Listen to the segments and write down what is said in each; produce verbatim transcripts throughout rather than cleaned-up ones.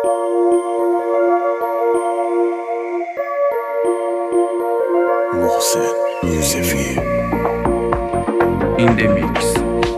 محسن یوسفی این دمیکس.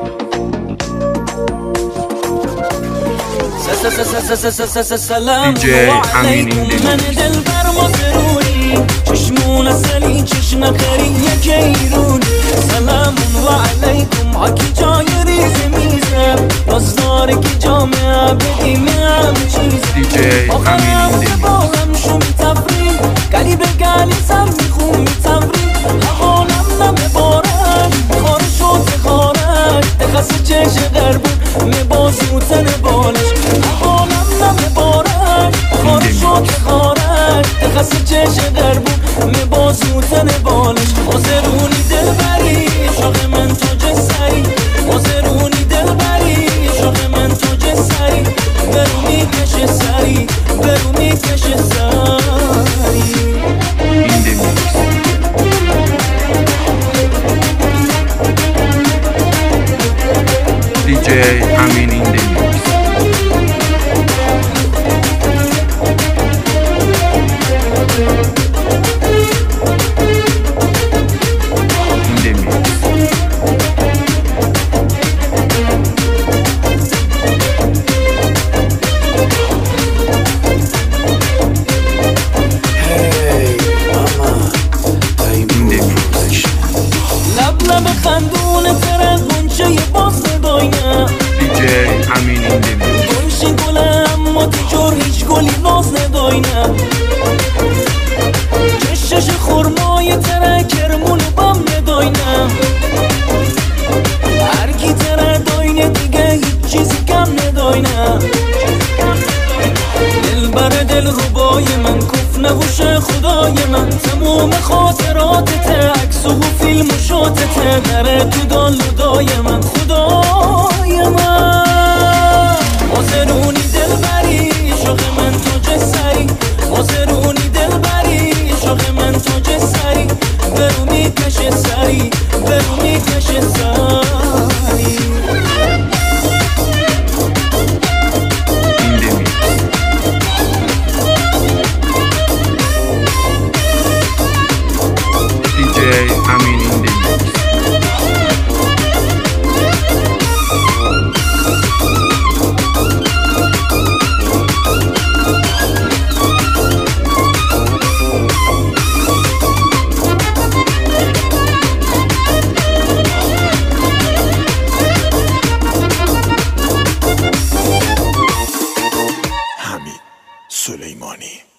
سلام علیکم من دلبر مزرونی چشمون اصلی چشم خری یک ایرون سلام علیکم عکی جای ریز میزم رازداره که جامعه بدیم هم چیزم آخرم که باهم شو میتفرین گلی به گلی سر میخون میتفرین حقانم نمیبارن خارش و تخارش دخص چش غربون میبازی و تن بالش حقانم نمیبارن خارش و تخارش دخص چش غربون میبازی و تن بالش آزرونی دل بری شاق من تو جسری آزرونی دل بری شاق من تو جسری برو میکش سری برو میکش سری این دمیکس. دی جی امین این دمیکس. خندون تره گنچه باز نداینه دی جی امین این دمیکس. گنشی گله اما تیجور هیچ گلی ناز نداینه چشش خورمای تره کرمون بام نداینه هرکی تره داینه دیگه هیچ چیزی کم نداینه دل بر دل ربای من کف نبوش خدای من تموم خاطراتت عکس و فیلم و شاتت نره تو دال و دای من خدای من آزرونی دل بری شاق من تو جسری آزرونی دل بری شاق من تو جسری برو میکش سری برو میکش سری امین این دمیکس. حمید سلیمانی.